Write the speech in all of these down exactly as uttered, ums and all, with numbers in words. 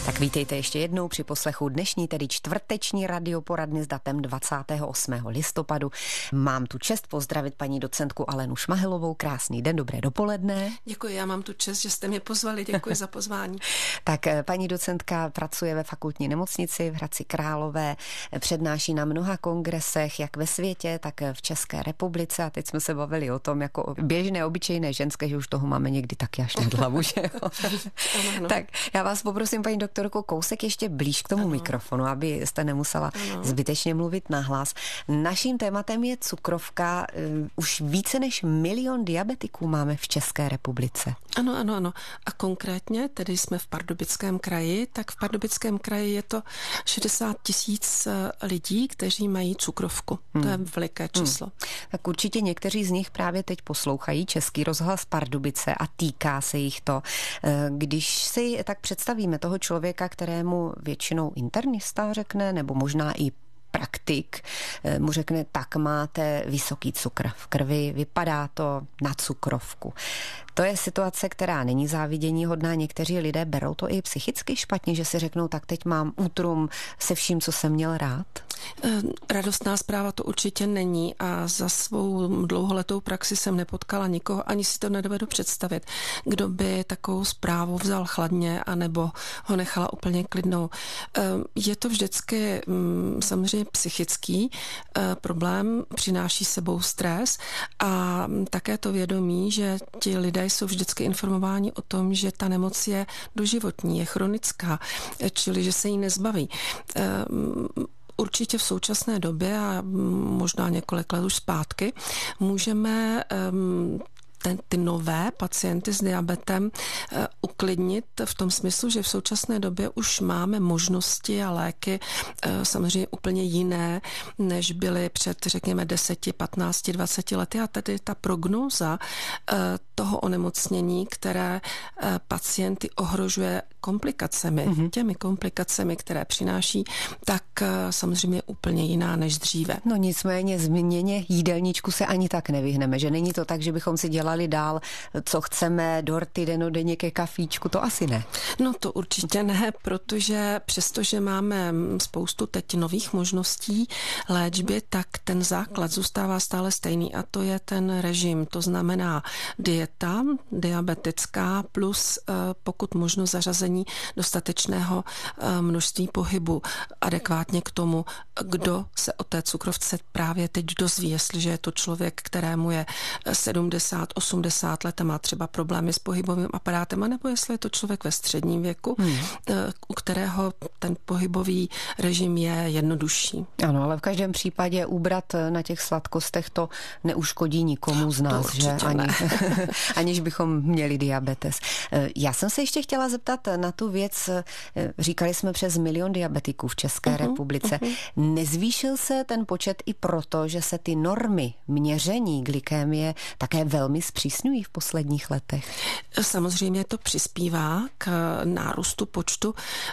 Tak vítejte ještě jednou při poslechu dnešní, tedy čtvrteční radioporadny s datem dvacátého osmého listopadu. Mám tu čest pozdravit paní docentku Alenu Šmahelovou. Krásný den, dobré dopoledne. Děkuji, já mám tu čest, že jste mě pozvali, děkuji za pozvání. Tak paní docentka pracuje ve fakultní nemocnici v Hradci Králové, přednáší na mnoha kongresech, jak ve světě, tak v České republice, a teď jsme se bavili o tom, jako běžné, obyčejné ženské, že už toho máme někdy taky až nad hlavu, že jo? Tak já vás poprosím, paní doktorko, kousek ještě blíž k tomu ano. mikrofonu, aby jste nemusela ano. zbytečně mluvit nahlas. Naším tématem je cukrovka. Už více než milion diabetiků máme v České republice. Ano, ano, ano. A konkrétně, tedy jsme v Pardubickém kraji, tak v Pardubickém kraji je to šedesát tisíc lidí, kteří mají cukrovku. Hmm. To je veliké číslo. Hmm. Tak určitě někteří z nich právě teď poslouchají Český rozhlas Pardubice a týká se jich to. Když si tak představíme toho člověka, kterému většinou internista řekne, nebo možná i praktik, mu řekne, tak máte vysoký cukr v krvi, vypadá to na cukrovku. To je situace, která není záviděníhodná. Někteří lidé berou to i psychicky špatně, že si řeknou, tak teď mám útrum se vším, co jsem měl rád. Radostná zpráva to určitě není a za svou dlouholetou praxi jsem nepotkala nikoho, ani si to nedovedu představit, kdo by takovou zprávu vzal chladně anebo ho nechala úplně klidnou. Je to vždycky samozřejmě psychický problém, přináší sebou stres a také to vědomí, že ti lidé jsou vždycky informováni o tom, že ta nemoc je doživotní, je chronická, čili že se jí nezbaví. Určitě v současné době a možná několik let už zpátky můžeme um, ten, ty nové pacienty s diabetem uh, uklidnit v tom smyslu, že v současné době už máme možnosti a léky uh, samozřejmě úplně jiné, než byly před, řekněme, deseti, patnácti, dvaceti lety. A tady ta prognóza uh, toho onemocnění, které uh, pacienty ohrožuje komplikacemi, mm-hmm. těmi komplikacemi, které přináší, tak uh, samozřejmě úplně jiná než dříve. No nicméně změně jídelníčku se ani tak nevyhneme, že není to tak, že bychom si dělali dál, co chceme, dorty denodenně ke kafíčku, to asi ne. No to určitě ne, protože přestože máme spoustu teď nových možností léčby, tak ten základ zůstává stále stejný a to je ten režim, to znamená dieta diabetická plus pokud možno zařazení dostatečného množství pohybu adekvátně k tomu, kdo se o té cukrovce právě teď dozví, jestliže je to člověk, kterému je sedmdesát, osmdesát let a má třeba problémy s pohybovým aparátem, anebo jestli je to člověk ve středním věku, hmm. u kterého ten pohybový režim je jednodušší. Ano, ale v každém případě ubrat na těch sladkostech to neuškodí nikomu z nás, že? Ani, aniž bychom měli diabetes. Já jsem se ještě chtěla zeptat na tu věc, říkali jsme přes milion diabetiků v České uh-huh, republice. Uh-huh. Nezvýšil se ten počet i proto, že se ty normy měření glykémie také velmi zpřísňují v posledních letech? Samozřejmě to přispívá k nárůstu počtu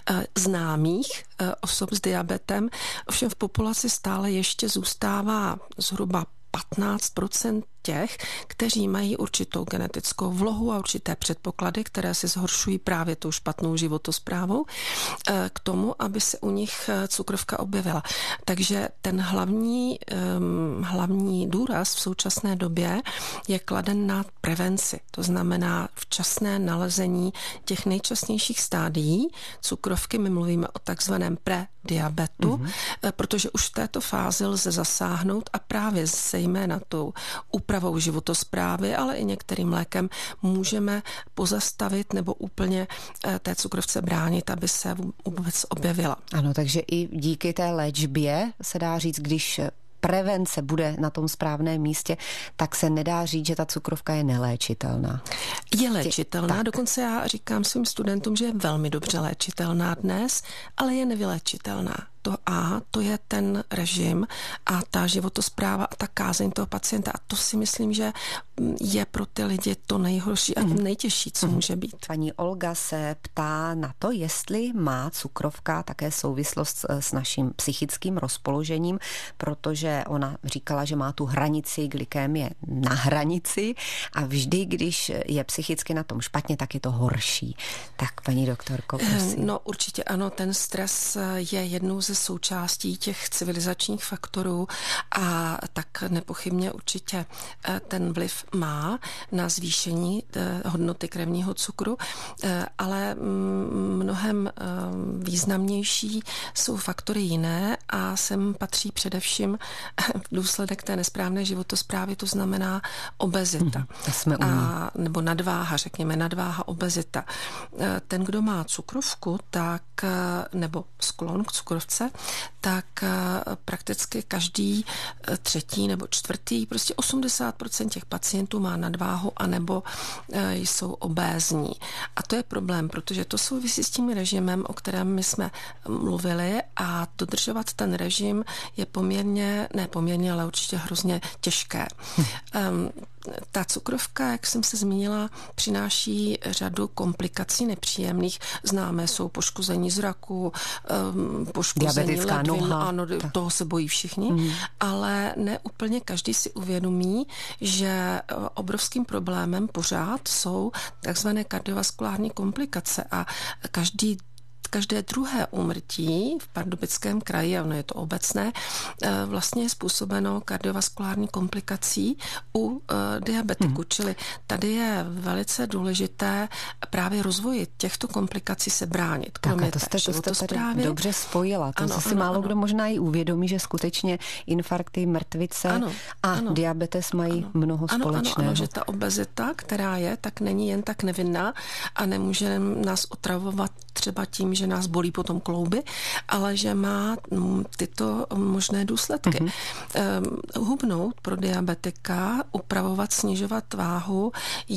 známých osob s diabetem. Ovšem v populaci stále ještě zůstává zhruba patnáct procent těch, kteří mají určitou genetickou vlohu a určité předpoklady, které si zhoršují právě tou špatnou životosprávou k tomu, aby se u nich cukrovka objevila. Takže ten hlavní, hlavní důraz v současné době je kladen na prevenci. To znamená včasné nalezení těch nejčastějších stádií cukrovky. My mluvíme o takzvaném prediabetu, mm-hmm. protože už v této fázi lze zasáhnout a právě zejména tou úpravou životosprávy, ale i některým lékem můžeme pozastavit nebo úplně té cukrovce bránit, aby se vůbec objevila. Ano, takže i díky té léčbě se dá říct, když prevence bude na tom správném místě, tak se nedá říct, že ta cukrovka je neléčitelná. Je léčitelná, tak. Dokonce já říkám svým studentům, že je velmi dobře léčitelná dnes, ale je nevyléčitelná. to A, to je ten režim a ta životospráva a ta kázeň toho pacienta. A to si myslím, že je pro ty lidi to nejhorší a nejtěžší, co může být. Paní Olga se ptá na to, jestli má cukrovka také souvislost s naším psychickým rozpoložením, protože ona říkala, že má tu hranici glykémie na hranici a vždy, když je psychicky na tom špatně, tak je to horší. Tak paní doktorko, prosím. No určitě ano, ten stres je jednou ze součástí těch civilizačních faktorů a tak nepochybně určitě ten vliv má na zvýšení hodnoty krevního cukru, ale mnohem významnější jsou faktory jiné a sem patří především důsledek té nesprávné životosprávy, to znamená obezita. Hmm, jsme a, nebo nadváha, řekněme, nadváha, obezita. Ten, kdo má cukrovku, tak, nebo sklon k cukrovce, tak prakticky každý třetí nebo čtvrtý, prostě osmdesát procent těch pacientů má nadváhu anebo jsou obézní. A to je problém, protože to souvisí s tím režimem, o kterém my jsme mluvili a dodržovat ten režim je poměrně, ne poměrně, ale určitě hrozně těžké. Um, Ta cukrovka, jak jsem se zmínila, přináší řadu komplikací nepříjemných. Známé jsou poškození zraku, poškození ledvin, ano, tak. Toho se bojí všichni, mm. ale ne úplně každý si uvědomí, že obrovským problémem pořád jsou takzvané kardiovaskulární komplikace a každý Každé druhé úmrtí v Pardubickém kraji, a ono je to obecné, vlastně je způsobeno kardiovaskulární komplikací u diabetiku. Hmm. Čili tady je velice důležité právě rozvoji těchto komplikací se bránit. Tak a to jste, to jste tady dobře spojila. To ano, si ano, málo ano. kdo možná i uvědomí, že skutečně infarkty, mrtvice ano, a ano. diabetes mají ano. mnoho ano, společného. Ano, ano, že ta obezita, která je, tak není jen tak nevinná a nemůže nás otravovat třeba tím, že nás bolí potom klouby, ale že má tyto možné důsledky. Mm-hmm. Hubnout pro diabetika, upravovat, snižovat váhu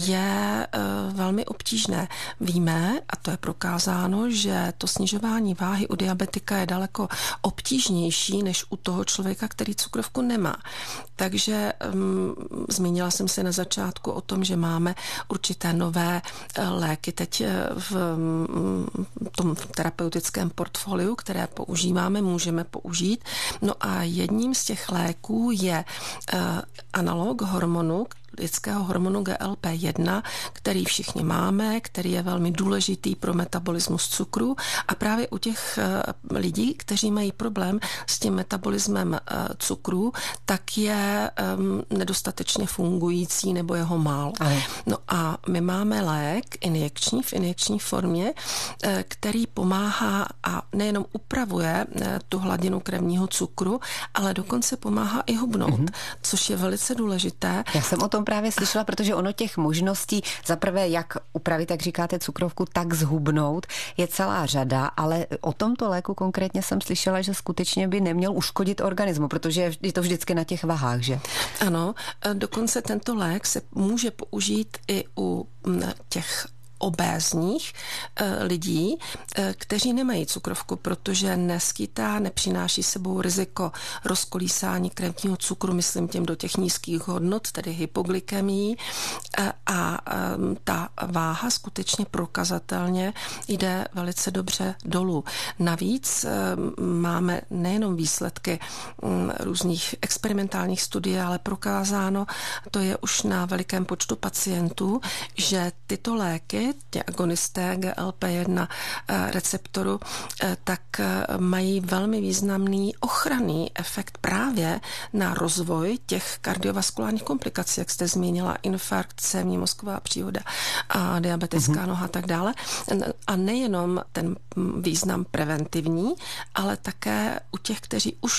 je velmi obtížné. Víme, a to je prokázáno, že to snižování váhy u diabetika je daleko obtížnější než u toho člověka, který cukrovku nemá. Takže um, zmínila jsem se na začátku o tom, že máme určité nové léky teď v um, tom terapeutickém portfoliu, které používáme, můžeme použít. No a jedním z těch léků je uh, analog hormonu, lidského hormonu G L P jedna, který všichni máme, který je velmi důležitý pro metabolismus cukru a právě u těch uh, lidí, kteří mají problém s tím metabolismem uh, cukru, tak je um, nedostatečně fungující nebo jeho málo. Aj. No a my máme lék injekční, v injekční formě, uh, který pomáhá a nejenom upravuje uh, tu hladinu krevního cukru, ale dokonce pomáhá i hubnout, mm-hmm. což je velice důležité. Já jsem o tom právě slyšela, protože ono těch možností, zaprvé jak upravit, jak říkáte, cukrovku, tak zhubnout, je celá řada, ale o tomto léku konkrétně jsem slyšela, že skutečně by neměl uškodit organismu, protože je to vždycky na těch vahách, že? Ano, dokonce tento lék se může použít i u těch obézních e, lidí, e, kteří nemají cukrovku, protože neskýtá, nepřináší sebou riziko rozkolísání krevního cukru, myslím těm do těch nízkých hodnot, tedy hypoglykemii e, a e, ta váha skutečně prokazatelně jde velice dobře dolů. Navíc e, máme nejenom výsledky m, různých experimentálních studií, ale prokázáno, to je už na velikém počtu pacientů, že tyto léky, ty agonisté G L P jedna receptoru, tak mají velmi významný ochranný efekt právě na rozvoj těch kardiovaskulárních komplikací, jak jste zmínila, infarkt, cévní mozková příhoda a diabetická mm-hmm. noha a tak dále. A nejenom ten význam preventivní, ale také u těch, kteří už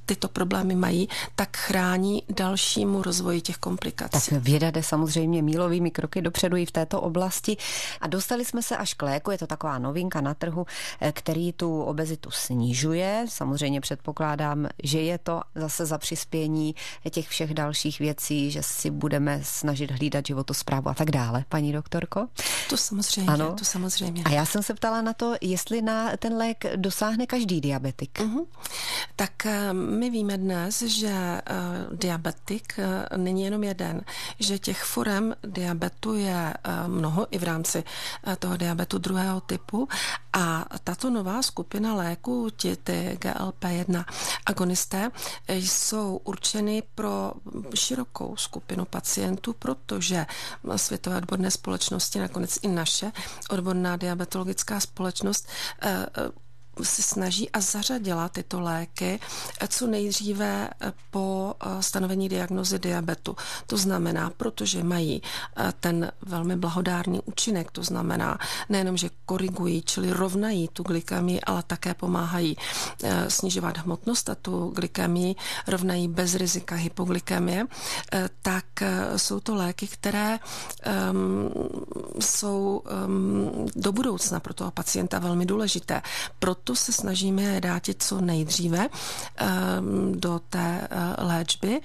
tyto problémy mají, tak chrání dalšímu rozvoji těch komplikací. Tak věda jde samozřejmě mílovými kroky dopředu i v této oblasti a dostali jsme se až k léku, je to taková novinka na trhu, který tu obezitu snižuje. Samozřejmě předpokládám, že je to zase za přispění těch všech dalších věcí, že si budeme snažit hlídat životosprávu a tak dále, paní doktorko. To samozřejmě, ano. to samozřejmě. A já jsem se ptala na to, jestli na ten lék dosáhne každý diabetik. Uh-huh. Tak my víme dnes, že uh, diabetik uh, není jenom jeden, že těch forem diabetu je uh, mnoho i v rámci uh, toho diabetu druhého typu a tato nová skupina léků, ty, ty G L P jedna agonisté, jsou určeny pro širokou skupinu pacientů, protože Světové odborné společnosti, nakonec i naše odborná diabetologická společnost uh, se snaží a zařadila tyto léky co nejdříve po stanovení diagnózy diabetu. To znamená, protože mají ten velmi blahodárný účinek, to znamená nejenom, že korigují, čili rovnají tu glykemii, ale také pomáhají snižovat hmotnost a tu glykemii rovnají bez rizika hypoglykemie, tak jsou to léky, které um, jsou um, do budoucna pro toho pacienta velmi důležité. Proto se snažíme je dát co nejdříve um, do té uh, léčby.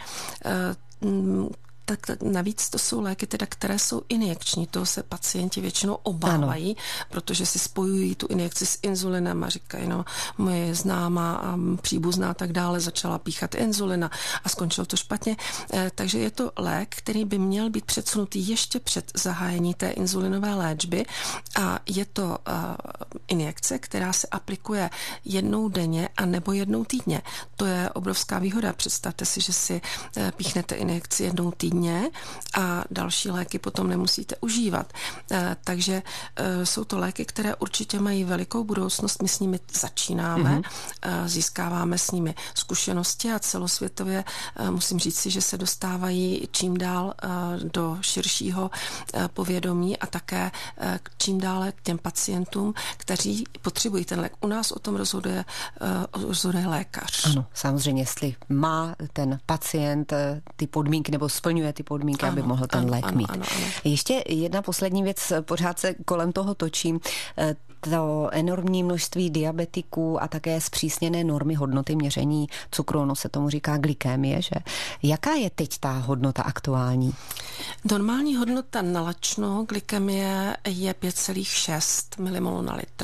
Uh, tak navíc to jsou léky, teda, které jsou injekční. To se pacienti většinou obávají, ano. protože si spojují tu injekci s inzulinem a říkají, no, moje známá a příbuzná a tak dále začala píchat inzulina a skončilo to špatně. Eh, takže je to lék, který by měl být předsunutý ještě před zahájení té inzulinové léčby a je to uh, injekce, která se aplikuje jednou denně a nebo jednou týdně. To je obrovská výhoda. Představte si, že si uh, píchnete injekci jednou týdně a další léky potom nemusíte užívat. Takže jsou to léky, které určitě mají velikou budoucnost. My s nimi začínáme, mm-hmm. získáváme s nimi zkušenosti a celosvětově musím říct si, že se dostávají čím dál do širšího povědomí a také čím dále k těm pacientům, kteří potřebují ten lék. U nás o tom rozhoduje, rozhoduje lékař. Ano, samozřejmě, jestli má ten pacient ty podmínky nebo splňuje ty podmínky, ano, aby mohl ten ano, lék ano, mít. Ano, ano. Ještě jedna poslední věc, pořád se kolem toho točím. To enormní množství diabetiků a také zpřísněné normy hodnoty měření cukru, ono se tomu říká glykémie, že? Jaká je teď ta hodnota aktuální? Normální hodnota nalačno glykemie je pět celá šest milimolů na litr.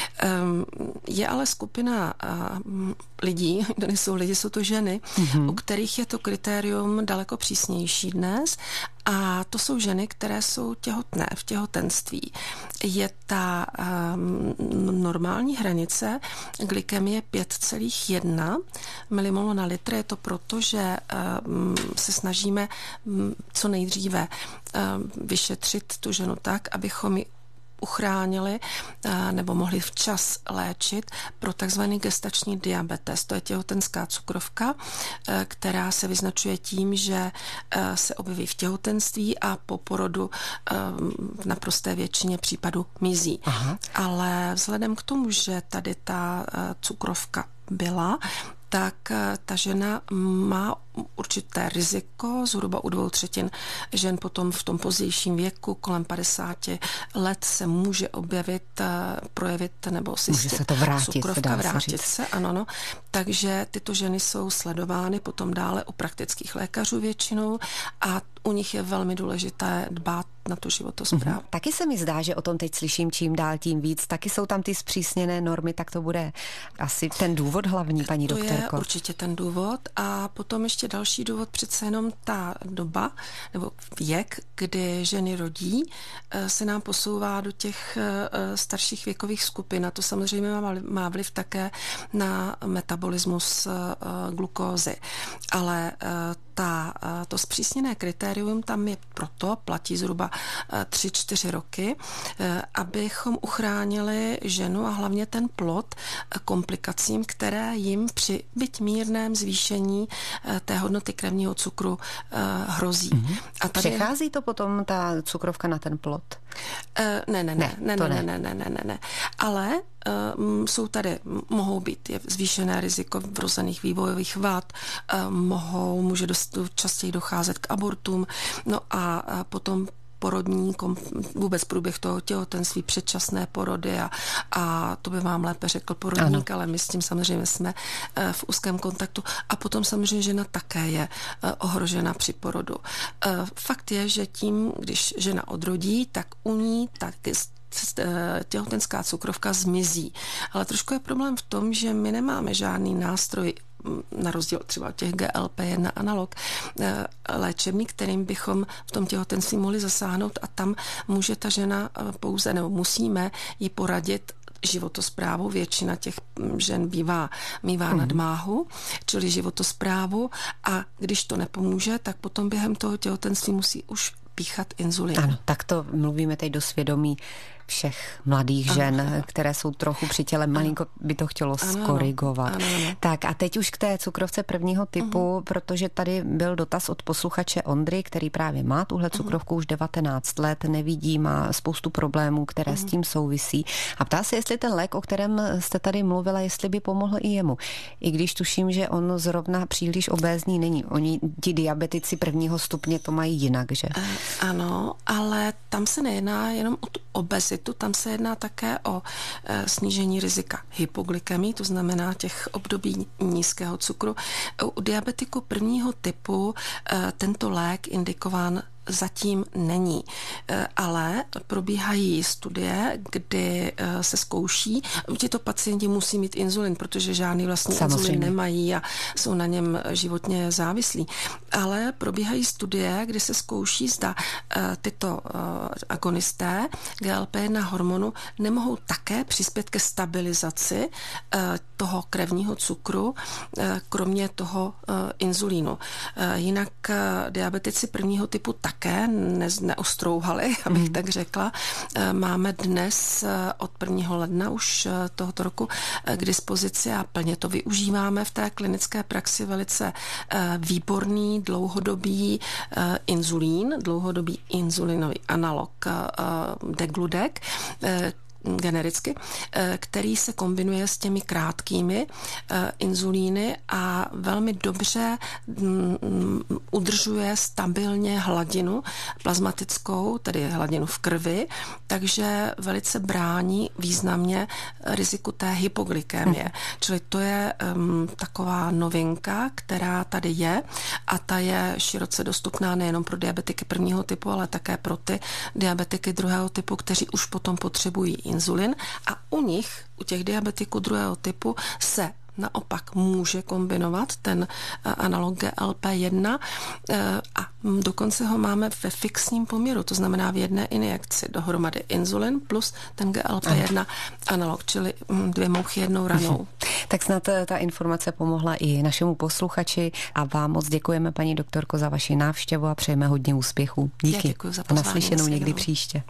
Je ale skupina lidí, kdo nejsou lidi, jsou to ženy, mm-hmm. u kterých je to kritérium daleko přísnější dnes a to jsou ženy, které jsou těhotné v těhotenství. Je ta um, normální hranice glykemie pět celá jedna milimolů na litr. Je to proto, že um, se snažíme um, co nejdříve um, vyšetřit tu ženu tak, abychom ji uchránili nebo mohli včas léčit pro takzvaný gestační diabetes. To je těhotenská cukrovka, která se vyznačuje tím, že se objeví v těhotenství a po porodu v naprosté většině případů mizí. Aha. Ale vzhledem k tomu, že tady ta cukrovka byla, tak ta žena má určité riziko, zhruba u dvou třetin žen potom v tom pozdějším věku, kolem padesáti let se může objevit, projevit nebo zjistit se to vrátit, cukrovka, se vrátit se, ano, no. Takže tyto ženy jsou sledovány potom dále u praktických lékařů většinou a u nich je velmi důležité dbát na tu životosprávu. Mm-hmm. Taky se mi zdá, že o tom teď slyším čím dál tím víc. Taky jsou tam ty zpřísněné normy, tak to bude asi ten důvod hlavní, paní to doktorko. To je určitě ten důvod a potom ještě další důvod, přece jenom ta doba nebo věk, kdy ženy rodí, se nám posouvá do těch starších věkových skupin a to samozřejmě má vliv také na metabolismus glukózy. Ale ta, to zpřísněné kritérium tam je proto, platí zhruba tři čtyři roky, abychom uchránili ženu a hlavně ten plod komplikacím, které jim při byť mírném zvýšení té hodnoty krevního cukru hrozí. Mm-hmm. A tady... Přechází to potom ta cukrovka na ten plod? Ne, ne, ne, ne, ne, ne, ne, ne, ne, ne, ne. Ale jsou tady, mohou být je zvýšené riziko vrozených vývojových vad, mohou, může dost, častěji docházet k abortům, no a potom porodní, vůbec průběh toho těhotenství, předčasné porody a, a to by vám lépe řekl porodník, ano. Ale my s tím samozřejmě jsme v úzkém kontaktu. A potom samozřejmě žena také je ohrožena při porodu. Fakt je, že tím, když žena odrodí, tak u ní taky těhotenská cukrovka zmizí. Ale trošku je problém v tom, že my nemáme žádný nástroj, na rozdíl třeba těch G L P jedna analog léčebný, kterým bychom v tom těhotenství mohli zasáhnout a tam může ta žena pouze, nebo musíme jí poradit životosprávu. Většina těch žen bývá, mívá mm. nadmáhu, čili životosprávu a když to nepomůže, tak potom během toho těhotenství musí už píchat inzulin. Ano, tak to mluvíme teď do svědomí všech mladých žen, ano, které jsou trochu při těle, malinko by to chtělo ano, skorigovat. Ano, ano. Tak a teď už k té cukrovce prvního typu, uh-huh. protože tady byl dotaz od posluchače Ondry, který právě má tuhle cukrovku uh-huh. už devatenáct let, nevidí, má spoustu problémů, které uh-huh. s tím souvisí. A ptá se, jestli ten lék, o kterém jste tady mluvila, jestli by pomohl i jemu. I když tuším, že on zrovna příliš obézní není. Oni, ti diabetici prvního stupně, to mají jinak, že? Uh, ano, ale tam se nejedná jenom o tu obezitu, tam se jedná také o e, snížení rizika hypoglykemii, to znamená těch období nízkého cukru. U diabetiku prvního typu e, tento lék indikován zatím není, ale probíhají studie, kdy se zkouší. Tito pacienti musí mít inzulin, protože žádný vlastní Samozřejmě. inzulin nemají a jsou na něm životně závislí. Ale probíhají studie, kdy se zkouší, zda tyto agonisté G L P jedna hormonu nemohou také přispět ke stabilizaci toho krevního cukru, kromě toho inzulínu. Jinak diabetici prvního typu tak také ne, neostrouhali, abych mm. tak řekla. Máme dnes od prvního ledna už tohoto roku k dispozici a plně to využíváme v té klinické praxi velice výborný dlouhodobý inzulín, dlouhodobý inzulinový analog degludec, genericky, který se kombinuje s těmi krátkými inzulíny a velmi dobře udržuje stabilně hladinu plazmatickou, tedy hladinu v krvi, takže velice brání významně riziku té hypoglykemie. Hmm. Čili to je um, taková novinka, která tady je a ta je široce dostupná nejenom pro diabetiky prvního typu, ale také pro ty diabetiky druhého typu, kteří už potom potřebují inzulin a u nich, u těch diabetiků druhého typu se naopak může kombinovat ten analog G L P jedna a dokonce ho máme ve fixním poměru, to znamená v jedné injekci dohromady inzulin plus ten G L P jedna analog, čili dvě mouchy jednou ranou. Tak snad ta informace pomohla i našemu posluchači a vám moc děkujeme, paní doktorko, za vaši návštěvu a přejeme hodně úspěchů. Díky. Já děkuji za pozvání. Naslyšenou někdy příště.